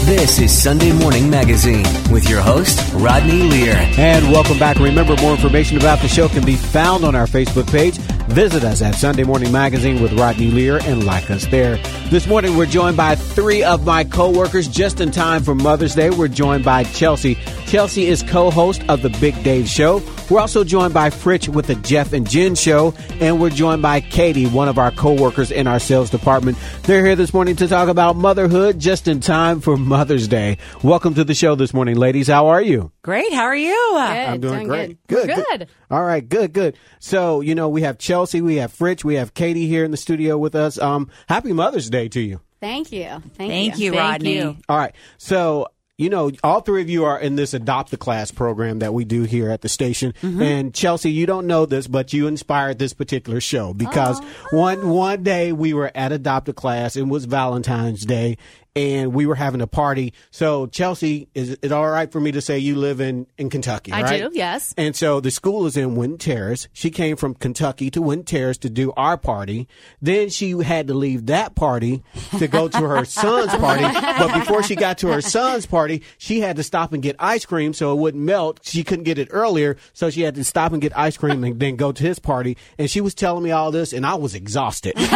This is Sunday Morning Magazine with your host, Rodney Lear. And welcome back. Remember, more information about the show can be found on our Facebook page. Visit us at Sunday Morning Magazine with Rodney Lear and like us there. This morning, we're joined by three of my co-workers just in time for Mother's Day. We're joined by Chelsea. Chelsea is co-host of The Big Dave Show. We're also joined by Fritch with the Jeff and Jen Show. And we're joined by Katie, one of our co-workers in our sales department. They're here this morning to talk about motherhood just in time for Mother's Day. Welcome to the show this morning, ladies. How are you? Great. How are you? Good. I'm doing great. Good. All right. Good. So, we have Chelsea, we have Fritch, we have Katie here in the studio with us. Happy Mother's Day to you. Thank you. Thank you, Rodney. All right. So, all three of you are in this Adopt a Class program that we do here at the station. Mm-hmm. And Chelsea, you don't know this, but you inspired this particular show because one day we were at Adopt a Class. It was Valentine's Day. And we were having a party. So, Chelsea, is it all right for me to say you live in Kentucky, right? I do, yes. And so the school is in Winton Terrace. She came from Kentucky to Winton Terrace to do our party. Then she had to leave that party to go to her son's party. But before she got to her son's party, she had to stop and get ice cream so it wouldn't melt. She couldn't get it earlier, so she had to stop and get ice cream and then go to his party. And she was telling me all this, and I was exhausted. And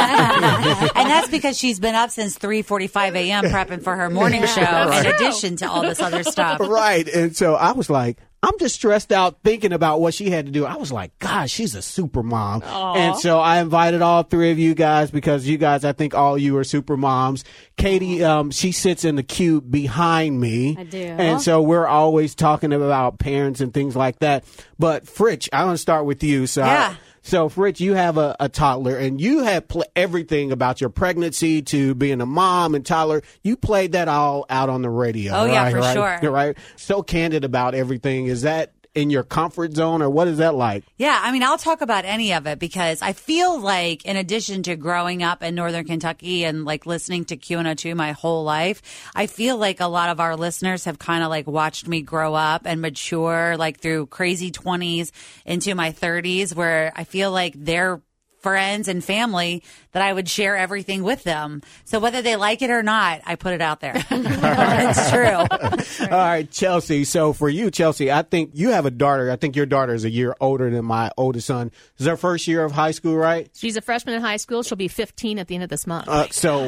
that's because she's been up since 3:45 a.m. prepping for her morning show in addition to all this other stuff. Right. And so I was like, I'm just stressed out thinking about what she had to do. I was like, gosh, she's a super mom. Aww. And so I invited all three of you guys because you guys, I think all you are super moms. Katie, she sits in the cube behind me. I do. And so we're always talking about parents and things like that. But Fritch, I want to start with you. So yeah. So, Fritch, you have a toddler, and you have everything about your pregnancy to being a mom and toddler. You played that all out on the radio. Oh, yeah, for sure. Right? So candid about everything. Is that in your comfort zone, or what is that like? Yeah, I mean, I'll talk about any of it because I feel like in addition to growing up in Northern Kentucky and like listening to Q102 my whole life, I feel like a lot of our listeners have kind of like watched me grow up and mature like through crazy 20s into my 30s where I feel like they're friends and family that I would share everything with them. So whether they like it or not, I put it out there. It's true. All right, Chelsea. So for you, Chelsea, I think you have a daughter. I think your daughter is a year older than my oldest son. This is her first year of high school, right? She's a freshman in high school. She'll be 15 at the end of this month. So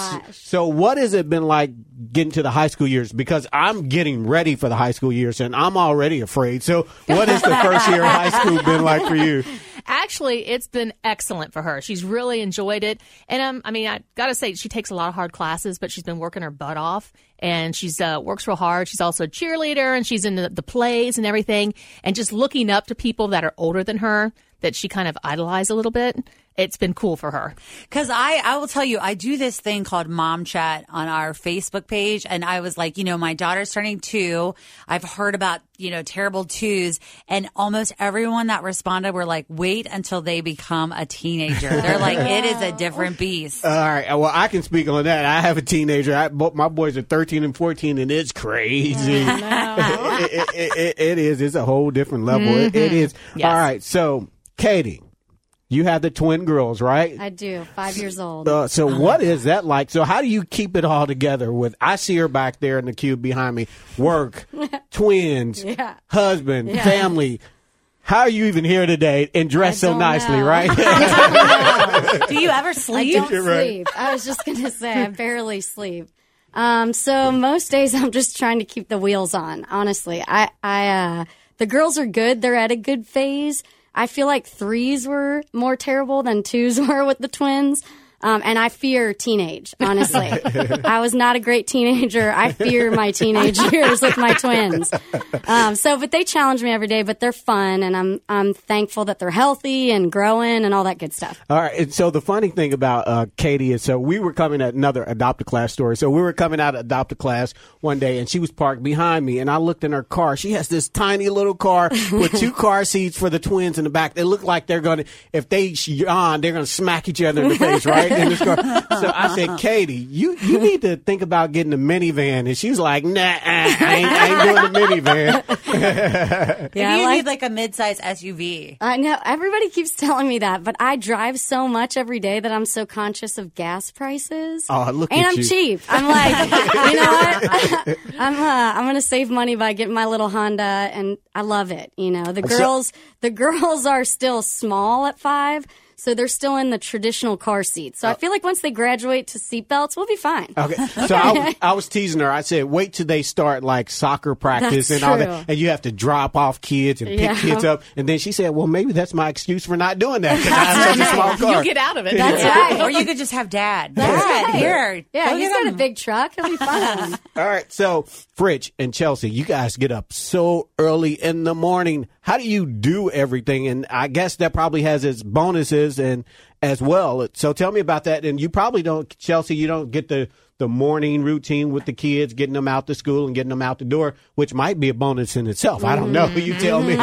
what has it been like getting to the high school years? Because I'm getting ready for the high school years, and I'm already afraid. So what has the first year of high school been like for you? Actually, it's been excellent for her. She's really enjoyed it. And I got to say, she takes a lot of hard classes, but she's been working her butt off. And she's works real hard. She's also a cheerleader, and she's in the plays and everything. And just looking up to people that are older than her that she kind of idolized a little bit. It's been cool for her. Because I will tell you, I do this thing called Mom Chat on our Facebook page. And I was like, my daughter's turning 2. I've heard about, terrible 2s. And almost everyone that responded were like, wait until they become a teenager. They're like, it is a different beast. All right. Well, I can speak on that. I have a teenager. My boys are 13 and 14, and it's crazy. It is. It's a whole different level. Mm-hmm. It is. Yes. All right. So, Katie, you have the twin girls, right? I do. 5 years old. So what is that like? So how do you keep it all together with, I see her back there in the cube behind me, work, twins, husband, family. How are you even here today and dressed so nicely, right? Do you ever sleep? I don't sleep. I was just going to say, I barely sleep. So most days I'm just trying to keep the wheels on, honestly. The girls are good. They're at a good phase. I feel like 3s were more terrible than 2s were with the twins. And I fear teenage, honestly. I was not a great teenager. I fear my teenage years with my twins. But they challenge me every day, but they're fun. And I'm thankful that they're healthy and growing and all that good stuff. All right. And so the funny thing about Katie is, so we were coming at another Adopt a Class story. So we were coming out of Adopt a Class one day, and she was parked behind me. And I looked in her car. She has this tiny little car with 2 car seats for the twins in the back. They look like they're going to, if they yawn, they're going to smack each other in the face, right? right, in this car. So I said, Katie, you need to think about getting a minivan. And she's like, nah, I ain't doing the minivan. Yeah, you need like a mid-size SUV. I know. Everybody keeps telling me that, but I drive so much every day that I'm so conscious of gas prices. Oh, look and at I'm you. cheap. I'm like, you know what? I'm going to save money by getting my little Honda, and I love it. You know, the girls are still small at 5. So they're still in the traditional car seats. So I feel like once they graduate to seatbelts, we'll be fine. Okay. So I was teasing her. I said, wait till they start like soccer practice That's and all true. that. And you have to drop off kids and pick kids up. And then she said, well, maybe that's my excuse for not doing that. 'Cause I have such a small car. You get out of it. That's right. Or you could just have Dad. Dad, here. Yeah, go he's get got a him. big truck. He'll be fine. All right. So Fritch and Chelsea, you guys get up so early in the morning. How do you do everything? And I guess that probably has its bonuses and as well. So tell me about that. And you probably don't, Chelsea, you don't get the morning routine with the kids, getting them out to school and getting them out the door, which might be a bonus in itself. I don't know. You tell me.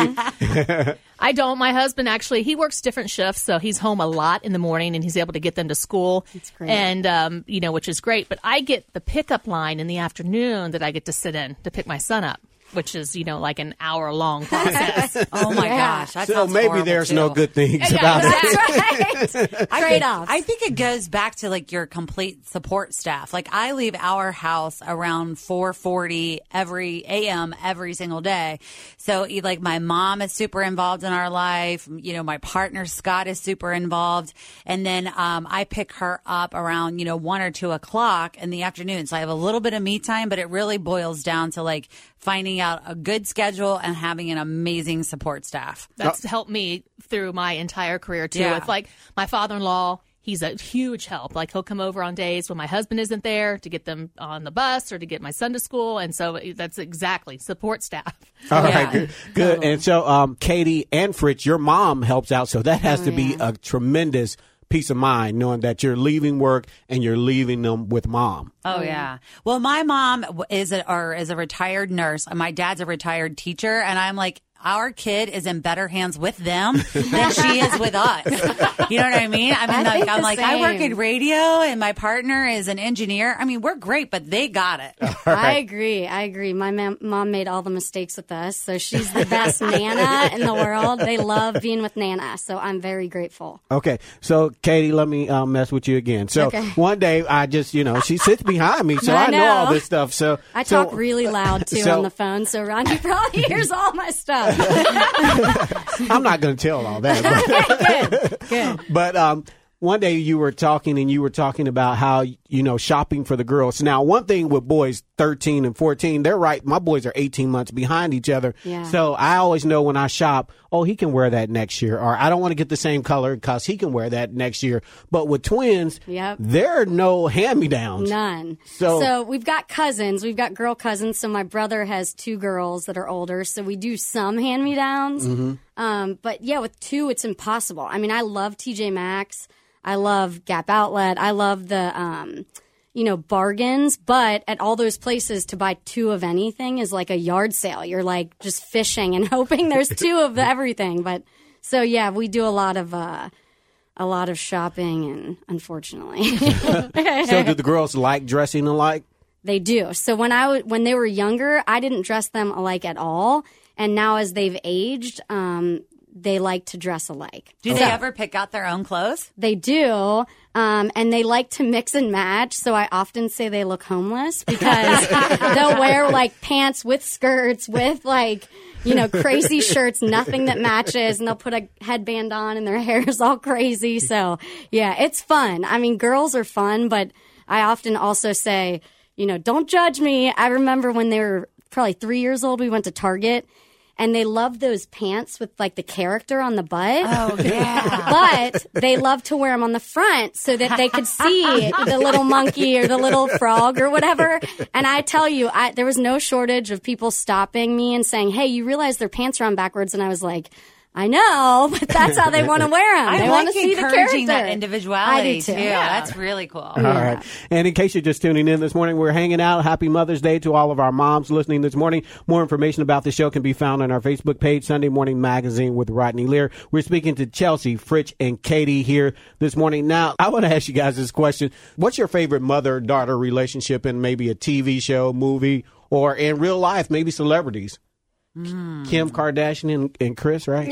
I don't. My husband actually, he works different shifts, so he's home a lot in the morning and he's able to get them to school. That's great. And, which is great. But I get the pickup line in the afternoon that I get to sit in to pick my son up, which is, like an hour-long process. Oh, my gosh. That So sounds maybe horrible, there's too. no good things about it. That's right. Trade-offs. I think it goes back to like your complete support staff. Like I leave our house around 4:40 a.m. every single day. So like my mom is super involved in our life. My partner Scott is super involved. And then I pick her up around 1 or 2 o'clock in the afternoon. So I have a little bit of me time, but it really boils down to like finding out a good schedule and having an amazing support staff. That's helped me through my entire career, too. Yeah. It's like my father-in-law, he's a huge help. Like he'll come over on days when my husband isn't there to get them on the bus or to get my son to school. And so that's exactly support staff. All Yeah. right, good. And so, Katie and Fritch, your mom helps out, so that has to be a tremendous peace of mind knowing that you're leaving work and you're leaving them with mom. Oh yeah. Well, my mom is a retired nurse, and my dad's a retired teacher, and I'm like, our kid is in better hands with them than she is with us. You know what I mean? I mean, think I'm the like, I work same. in radio, and my partner is an engineer. I mean, we're great, but they got it. I agree. My mom made all the mistakes with us, so she's the best Nana in the world. They love being with Nana, so I'm very grateful. Okay, so Katie, let me mess with you again. So Okay. one day I just, she sits behind me, so I I know all know. this stuff. So I so- talk really loud, too, so- on the phone, so Ronnie probably hears all my stuff. I'm not going to tell all that. Good. But one day you were talking about how, shopping for the girls. Now, one thing with boys 13 and 14, they're right. My boys are 18 months behind each other. Yeah. So I always know when I shop, oh, he can wear that next year. Or I don't want to get the same color because he can wear that next year. But with twins, Yep. there are no hand-me-downs. None. So- So we've got cousins. We've got girl cousins. So my brother has 2 girls that are older. So we do some hand-me-downs. But yeah, with 2, it's impossible. I mean, I love TJ Maxx. I love Gap Outlet. I love the, bargains. But at all those places, to buy 2 of anything is like a yard sale. You're like just fishing and hoping there's 2 of everything. But so yeah, we do a lot of shopping, and unfortunately. So do the girls like dressing alike? They do. So when they were younger, I didn't dress them alike at all. And now as they've aged, they like to dress alike. Do they ever pick out their own clothes? They do. And they like to mix and match. So I often say they look homeless because they'll wear like pants with skirts with like, crazy shirts, nothing that matches. And they'll put a headband on and their hair is all crazy. So yeah, it's fun. I mean, girls are fun, but I often also say, don't judge me. I remember when they were probably 3 years old, we went to Target. And they love those pants with like the character on the butt. Oh yeah. But they love to wear them on the front so that they could see the little monkey or the little frog or whatever. And I tell you, there was no shortage of people stopping me and saying, hey, you realize their pants are on backwards? And I was like, I know, but that's how they want to wear them. They want to see the encouraging character. that individuality I do too. too. Yeah. That's really cool. All right. And in case you're just tuning in this morning, we're hanging out. Happy Mother's Day to all of our moms listening this morning. More information about the show can be found on our Facebook page, Sunday Morning Magazine with Rodney Lear. We're speaking to Chelsea, Fritch, and Katie here this morning. Now, I want to ask you guys this question. What's your favorite mother-daughter relationship in maybe a TV show, movie, or in real life, maybe celebrities? Kim Kardashian and Chris, right?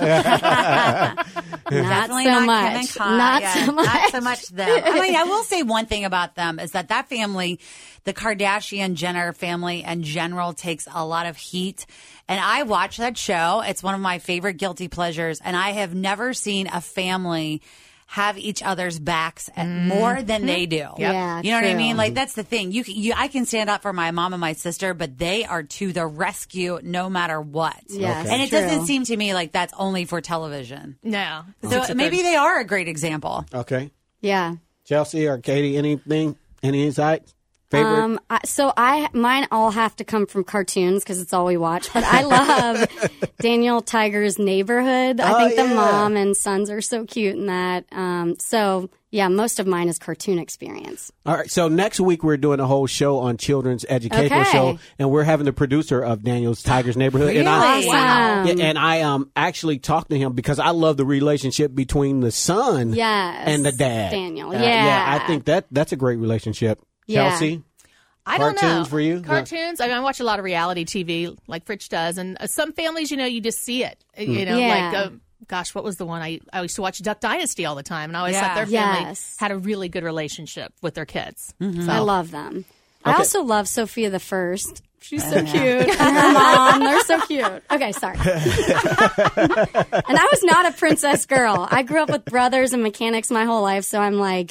Not Definitely so not much. Kim and Kyle. Not Yeah, so much. Not so much them. I mean, I will say one thing about them is that family, the Kardashian Jenner family in general, takes a lot of heat. And I watch that show. It's one of my favorite guilty pleasures. And I have never seen a family have each other's backs more than they do. Yeah, you know what I true. mean? Like, that's the thing. I can stand up for my mom and my sister, but they are to the rescue no matter what. Yes, And it true. doesn't seem to me like that's only for television. No. So maybe they are a great example. Okay. Yeah. Chelsea or Katie, anything? Any insights? Favorite? Mine all have to come from cartoons because it's all we watch. But I love Daniel Tiger's Neighborhood. I think the mom and sons are so cute in that. So yeah, most of mine is cartoon experience. All right. So next week we're doing a whole show on children's educational Okay. show, and we're having the producer of Daniel's Tiger's Neighborhood. And Really? Awesome. and I actually talked to him because I love the relationship between the son Yes. and the dad. Daniel. Yeah, I think that's a great relationship. Yeah. Chelsea? I don't know. Cartoons for you? Cartoons. I mean, I watch a lot of reality TV, like Fritch does, and some families, you just see it. You know, Yeah. like gosh, what was the one I used to watch Duck Dynasty all the time, and I always thought their family Yes. had a really good relationship with their kids. So. I love them. I Okay. also love Sophia the First. She's so cute. And her mom, they're so cute. Okay, sorry. And I was not a princess girl. I grew up with brothers and mechanics my whole life, so I'm like,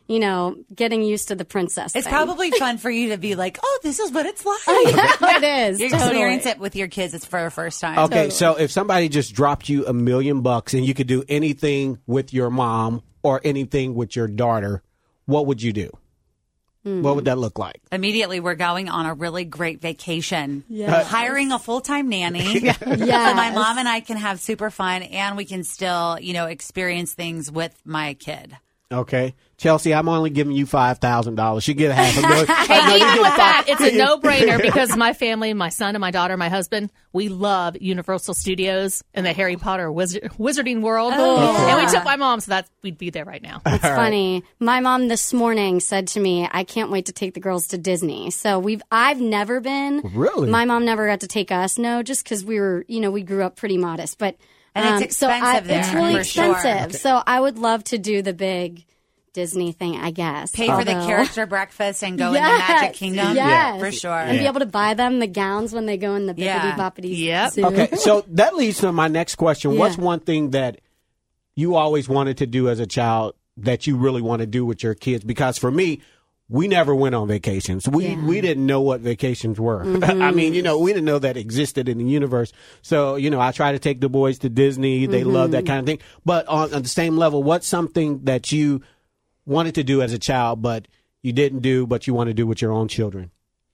getting used to the princess It's thing. probably fun for you to be like, oh, this is what it's like. it is. You totally. experience it with your kids. It's for the first time. Okay, so if somebody just dropped you $1 million and you could do anything with your mom or anything with your daughter, what would you do? What would that look like? Immediately, we're going on a really great vacation. Hiring a full-time nanny. Yes. So my mom and I can have super fun, and we can still, experience things with my kid. Okay. Chelsea, I'm only giving you $5,000. You get $500,000. And even with that, it's a no-brainer because my family, my son and my daughter, my husband, we love Universal Studios and the Harry Potter Wizarding World. And we took my mom, so we'd be there right now. It's funny. My mom this morning said to me, I can't wait to take the girls to Disney. So I've never been. Really? My mom never got to take us. No, just because we were, we grew up pretty modest. But And it's expensive there, it's really for sure. expensive. So I would love to do the big Disney thing, I guess. Pay for the Although- character breakfast and go in the Yes, Magic Kingdom. yes. For sure. And be able to buy them the gowns when they go in the Yeah. bippity-boppity Yep. zoo. Okay, so that leads to my next question. Yeah. What's one thing that you always wanted to do as a child that you really want to do with your kids? Because for me, we never went on vacations. We didn't know what vacations were. I mean, we didn't know that existed in the universe. So, I try to take the boys to Disney. They love that kind of thing. But on the same level, what's something that you wanted to do as a child, but you didn't do, but you want to do with your own children?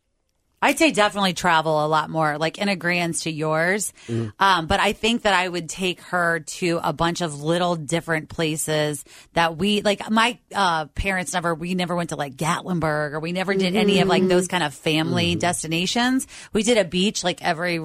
I'd say definitely travel a lot more, like in agreeance to yours. But I think that I would take her to a bunch of little different places that my parents we never went to like Gatlinburg, or we never did any of like those kind of family destinations. We did a beach like every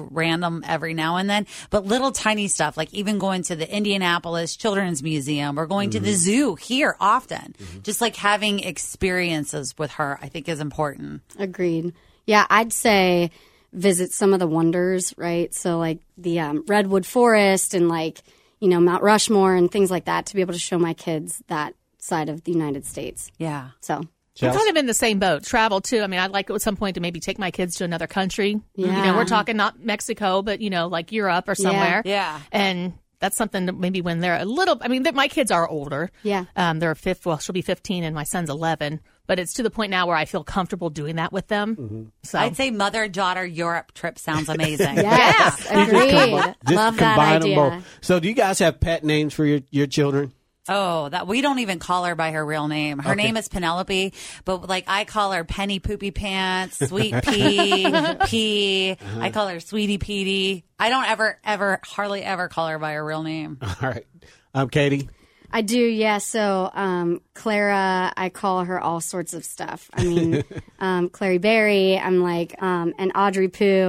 now and then, but little tiny stuff, like even going to the Indianapolis Children's Museum or going to the zoo here often. Just like having experiences with her, I think is important. Agreed. Yeah, I'd say visit some of the wonders, right? So like the Redwood Forest and like, Mount Rushmore and things like that to be able to show my kids that side of the United States. Yeah. So I'm kind of in the same boat. Travel, too. I mean, I'd like at some point to maybe take my kids to another country. Yeah. We're talking not Mexico, but, like Europe or somewhere. Yeah. And that's something that maybe when they're a little, my kids are older. Yeah. She'll be 15 and my son's 11. But it's to the point now where I feel comfortable doing that with them. So I'd say mother-daughter Europe trip sounds amazing. yes, agreed. Just Love that combine idea. them both. So do you guys have pet names for your children? Oh, that we don't even call her by her real name. Her name is Penelope, but like I call her Penny Poopy Pants, Sweet Pea, Pea. I call her Sweetie Petey. I don't hardly ever call her by her real name. All right. Katie? I do, yeah. So Clara, I call her all sorts of stuff. I mean, Clary Berry, I'm like, and Audrey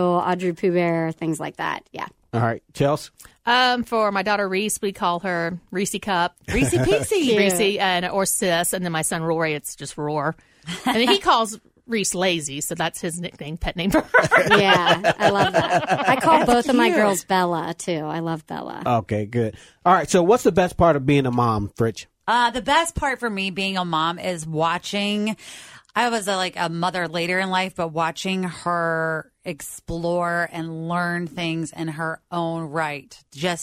Pooh Bear, things like that. Yeah. All right. Chelsea? For my daughter Reese, we call her Reese Cup. Reese Peasy. Reese or Sis. And then my son Rory, it's just Roar. And then he calls Reese Lazy, so that's his nickname, pet name for her. Yeah, I love that. I call both of my girls Bella, too. I love Bella. Okay, good. All right, so what's the best part of being a mom, Fritch? The best part for me being a mom is watching. I was a mother later in life, but watching her explore and learn things in her own right.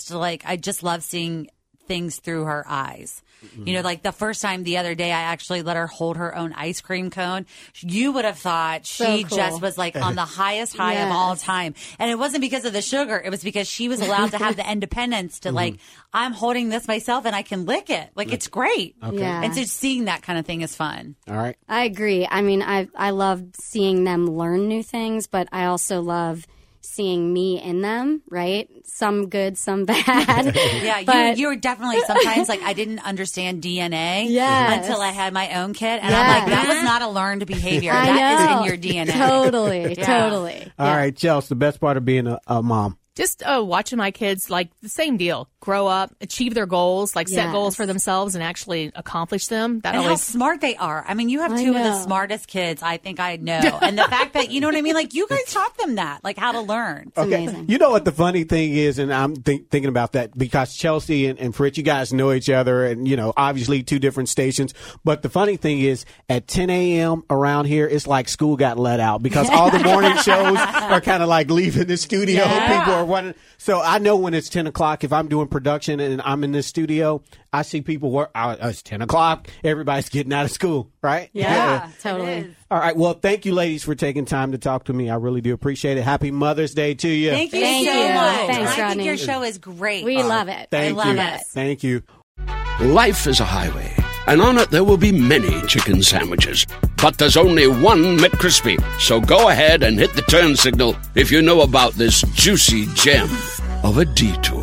I just love seeing things through her eyes. Mm-hmm. You know, like the first time the other day, I actually let her hold her own ice cream cone. You would have thought she just was like on the highest high of all time. And it wasn't because of the sugar. It was because she was allowed to have the independence to like, I'm holding this myself and I can lick it. Like, it's great. Okay. Yeah. And so seeing that kind of thing is fun. All right. I agree. I mean, I love seeing them learn new things, but I also love seeing me in them, right? Some good, some bad. Yeah, but you were definitely sometimes like I didn't understand DNA Yes. until I had my own kid. And I'm like, that was not a learned behavior. That is in your DNA. Totally, Yeah. totally. All right, Chelsea, the best part of being a mom. Just watching my kids, like the same deal, grow up, achieve their goals, like set Yes. goals for themselves and actually accomplish them. That And how always smart they are. I mean, you have I two of the know. smartest kids I think I know. And the fact that, you know what I mean? Like, you guys taught them that, like how to learn. It's amazing. You know what the funny thing is, and I'm thinking about that because Chelsea and Fritz, you guys know each other, and, you know, obviously two different stations. But the funny thing is, at 10 a.m. around here, it's like school got let out because all the morning shows are kind of like leaving the studio. Yeah. People are running. So I know when it's 10 o'clock, if I'm doing production and I'm in this studio, I see people work. It's 10 o'clock. Everybody's getting out of school, right? Yeah, totally. it is. All right. Well, thank you, ladies, for taking time to talk to me. I really do appreciate it. Happy Mother's Day to you. Thank you Thank so you. much. Thanks, And I think Rodney. your show is great. We love it. Thank I love you. it. Thank you. Life is a highway, and on it there will be many chicken sandwiches. But there's only one McCrispy. So go ahead and hit the turn signal if you know about this juicy gem of a detour.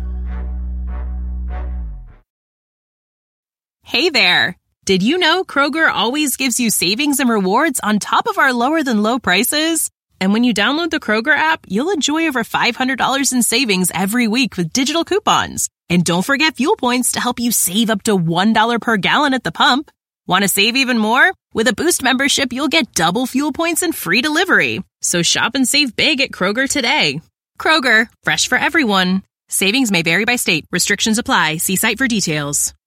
Hey there! Did you know Kroger always gives you savings and rewards on top of our lower-than-low prices? And when you download the Kroger app, you'll enjoy over $500 in savings every week with digital coupons. And don't forget fuel points to help you save up to $1 per gallon at the pump. Want to save even more? With a Boost membership, you'll get double fuel points and free delivery. So shop and save big at Kroger today. Kroger, fresh for everyone. Savings may vary by state. Restrictions apply. See site for details.